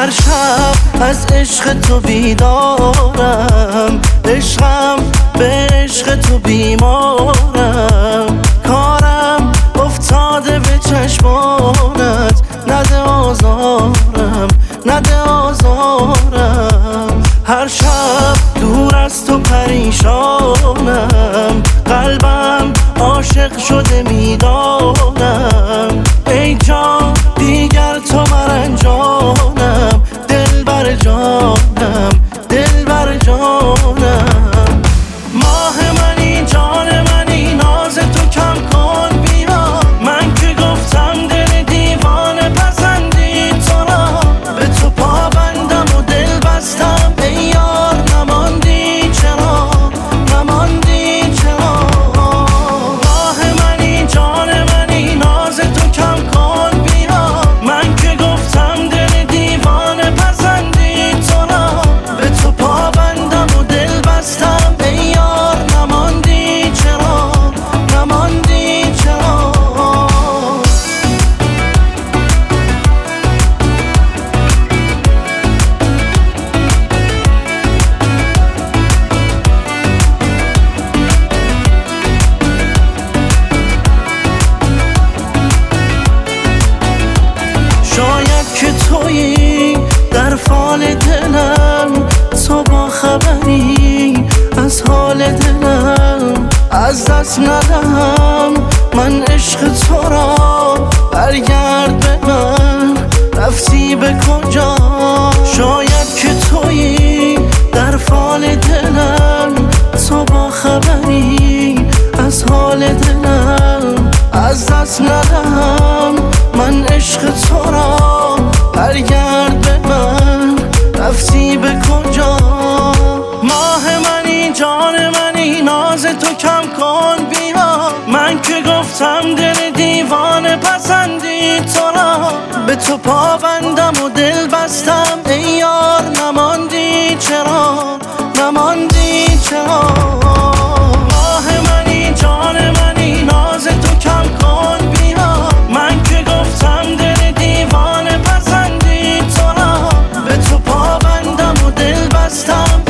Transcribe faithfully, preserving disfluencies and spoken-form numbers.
هر شب از عشق تو بیدارم، عشقم به عشق تو بیمارم. کارم افتاده به چشمانت، نده آزارم نده آزارم. هر شب دور از تو پریشانم، قلبم عاشق شده میدانم. ای جان دیگر تو مرنجانم، دل بر جانم دل بر جانم. ماه منی جان منی ناز تو کم کن بیا، من که گفتم دل دیوانه پسندی تو را. به تو پابندم و دل بستم ای یار، نماندی چرا نماندی چرا. ماه منی جان منی ناز تو کم کن بیا، من که گفتم دل دیوانه پسندی تو را. به تو پابندم و دل بستم ای یار، نماندی چرا نماندی چرا. شاید که تویی در فال دلم، تو با خبری از حال دلم. از دست ندهم من عشق تو را، برگرد به من رفتی به کجا. شاید که تویی در فال دلم، تو با خبری از حال دلم. از دست ندهم من عشق تو را، برگرد به من رفتی به کجا. ماه منی جان منی ناز تو کم کن بیا، من که گفتم دل دیوانه پسندی تو را. به تو پابندم و دل بستم ای یار، نماندی چرا نماندی چرا. ماه منی جان منی ناز تو کم کن بیا، من که گفتم دل دیوانه پسندی تو را. به تو پابندم و دل بستم